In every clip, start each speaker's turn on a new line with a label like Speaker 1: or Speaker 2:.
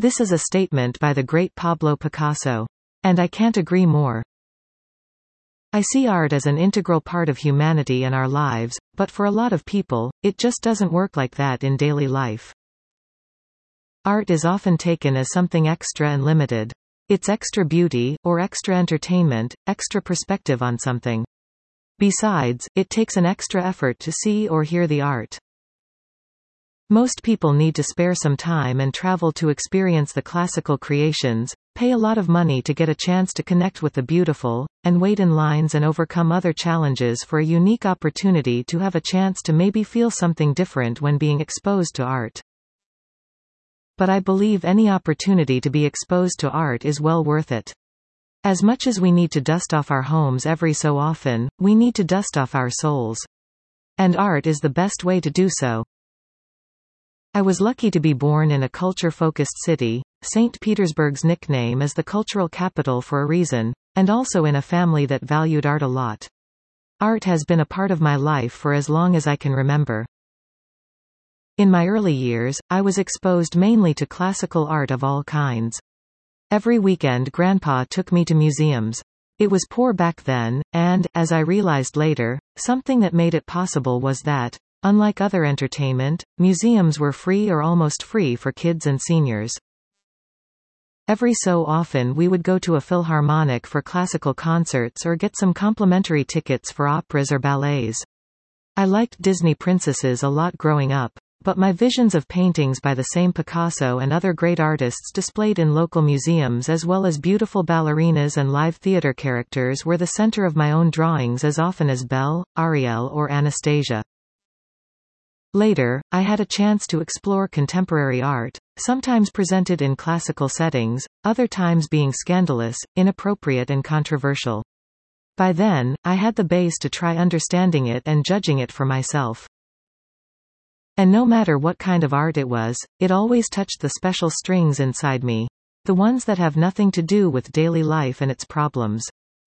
Speaker 1: This is a statement by the great Pablo Picasso. And I can't agree more. I see art as an integral part of humanity and our lives, but for a lot of people, it just doesn't work like that in daily life. Art is often taken as something extra and limited. It's extra beauty, or extra entertainment, extra perspective on something. Besides, it takes an extra effort to see or hear the art. Most people need to spare some time and travel to experience the classical creations, pay a lot of money to get a chance to connect with the beautiful, and wait in lines and overcome other challenges for a unique opportunity to have a chance to maybe feel something different when being exposed to art. But I believe any opportunity to be exposed to art is well worth it. As much as we need to dust off our homes every so often, we need to dust off our souls. And art is the best way to do so. I was lucky to be born in a culture-focused city. St. Petersburg's nickname is the cultural capital for a reason, and also in a family that valued art a lot. Art has been a part of my life for as long as I can remember. In my early years, I was exposed mainly to classical art of all kinds. Every weekend Grandpa took me to museums. It was poor back then, and, as I realized later, something that made it possible was that, unlike other entertainment, museums were free or almost free for kids and seniors. Every so often we would go to a philharmonic for classical concerts or get some complimentary tickets for operas or ballets. I liked Disney princesses a lot growing up, but my visions of paintings by the same Picasso and other great artists displayed in local museums as well as beautiful ballerinas and live theater characters were the center of my own drawings as often as Belle, Ariel or Anastasia. Later, I had a chance to explore contemporary art, sometimes presented in classical settings, other times being scandalous, inappropriate and controversial. By then, I had the base to try understanding it and judging it for myself. And no matter what kind of art it was, it always touched the special strings inside me. The ones that have nothing to do with daily life and its problems.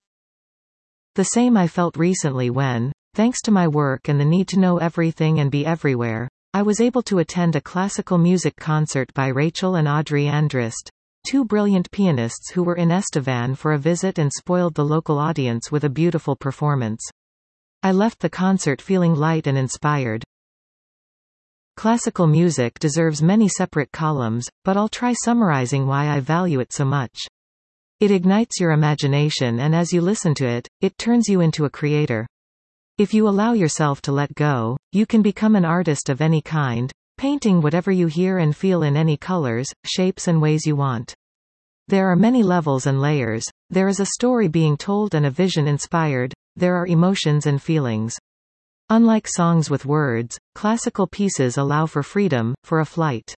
Speaker 1: The same I felt recently when, thanks to my work and the need to know everything and be everywhere, I was able to attend a classical music concert by Rachel and Audrey Andrist, two brilliant pianists who were in Estevan for a visit and spoiled the local audience with a beautiful performance. I left the concert feeling light and inspired. Classical music deserves many separate columns, but I'll try summarizing why I value it so much. It ignites your imagination and as you listen to it, it turns you into a creator. If you allow yourself to let go, you can become an artist of any kind, painting whatever you hear and feel in any colors, shapes and ways you want. There are many levels and layers. There is a story being told and a vision inspired. There are emotions and feelings. Unlike songs with words, classical pieces allow for freedom, for a flight.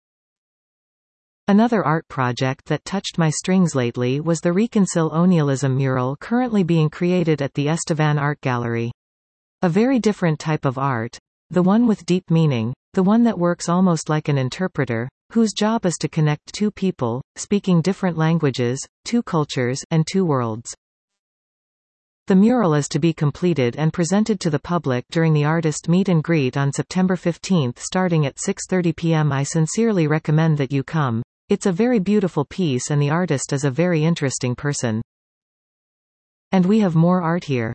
Speaker 1: Another art project that touched my strings lately was the Reconcilionialism mural currently being created at the Estevan Art Gallery. A very different type of art, the one with deep meaning, the one that works almost like an interpreter, whose job is to connect two people, speaking different languages, two cultures, and two worlds. The mural is to be completed and presented to the public during the artist meet and greet on September 15 starting at 6:30 p.m. I sincerely recommend that you come. It's a very beautiful piece and the artist is a very interesting person. And we have more art here.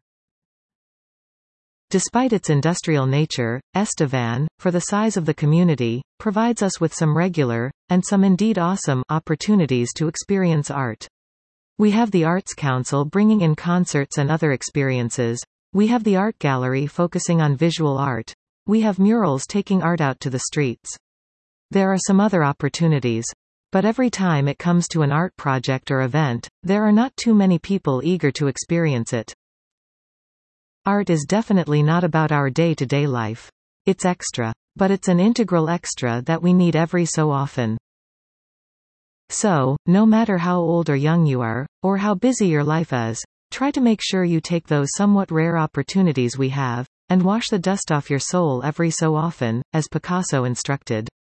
Speaker 1: Despite its industrial nature, Estevan, for the size of the community, provides us with some regular, and some indeed awesome, opportunities to experience art. We have the Arts Council bringing in concerts and other experiences. We have the art gallery focusing on visual art. We have murals taking art out to the streets. There are some other opportunities. But every time it comes to an art project or event, there are not too many people eager to experience it. Art is definitely not about our day-to-day life. It's extra. But it's an integral extra that we need every so often. So, no matter how old or young you are, or how busy your life is, try to make sure you take those somewhat rare opportunities we have, and wash the dust off your soul every so often, as Picasso instructed.